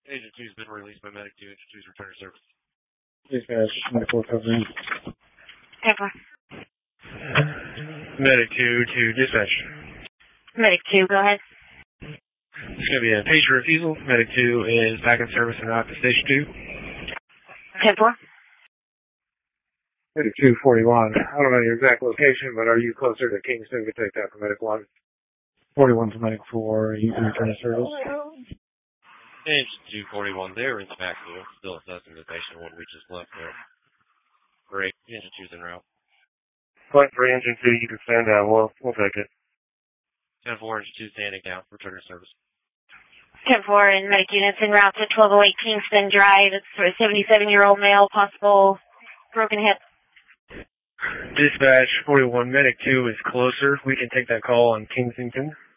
Agent 2's been released by Medic 2. Agent 2's return to service. Dispatch, medical covering. 10-4. Medic 2 to dispatch. Medic 2, go ahead. It's going to be a patient refusal. Medic 2 is back in service and out to station 2. 10-4. Medic 241. I don't know your exact location, but are you closer to Kingston? We take that for Medic 1. 41 to Medic 4. You can return to service. Agent 241, they're in the backfield, still assessing the patient when we just left there. Great. Engine 2's en route. Flight for Engine 2, you can stand down. We'll take it. 10-4, Engine 2 standing down. Return to service. 10-4 and medic units en route to 1208 Kingston Drive. It's for a 77-year-old male, possible broken hip. Dispatch 41, Medic 2 is closer. We can take that call on Kingsington.